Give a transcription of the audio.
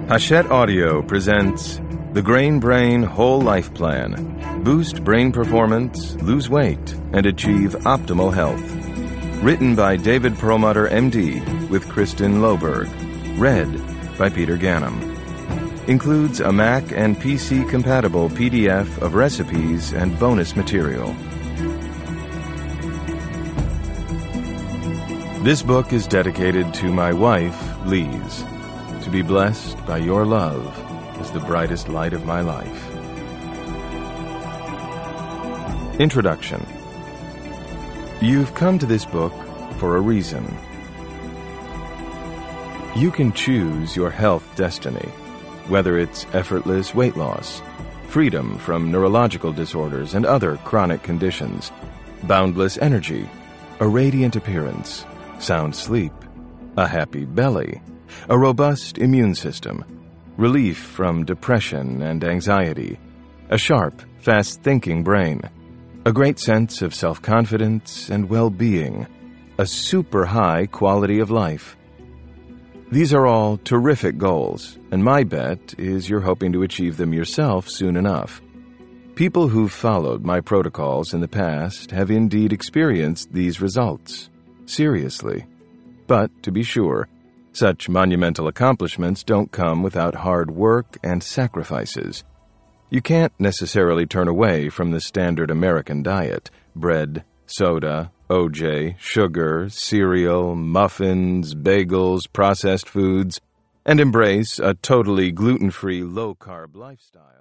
Hachette Audio presents The Grain Brain Whole Life Plan. Boost brain performance, lose weight, and achieve optimal health. Written by David Perlmutter, MD, with Kristen Loberg. Read by Peter Ganem. Includes a Mac and PC-compatible PDF of recipes and bonus material. This book is dedicated to my wife, Lise. To be blessed by your love is the brightest light of my life. Introduction. You've come to this book for a reason. You can choose your health destiny, whether it's effortless weight loss, freedom from neurological disorders and other chronic conditions, boundless energy, a radiant appearance, sound sleep, a happy belly, a robust immune system, relief from depression and anxiety, a sharp, fast-thinking brain, a great sense of self-confidence and well-being, a super high quality of life. These are all terrific goals, and my bet is you're hoping to achieve them yourself soon enough. People who've followed my protocols in the past have indeed experienced these results. Seriously. But, to be sure, such monumental accomplishments don't come without hard work and sacrifices. You can't necessarily turn away from the standard American diet: bread, soda, OJ, sugar, cereal, muffins, bagels, processed foods, and embrace a totally gluten-free, low-carb lifestyle.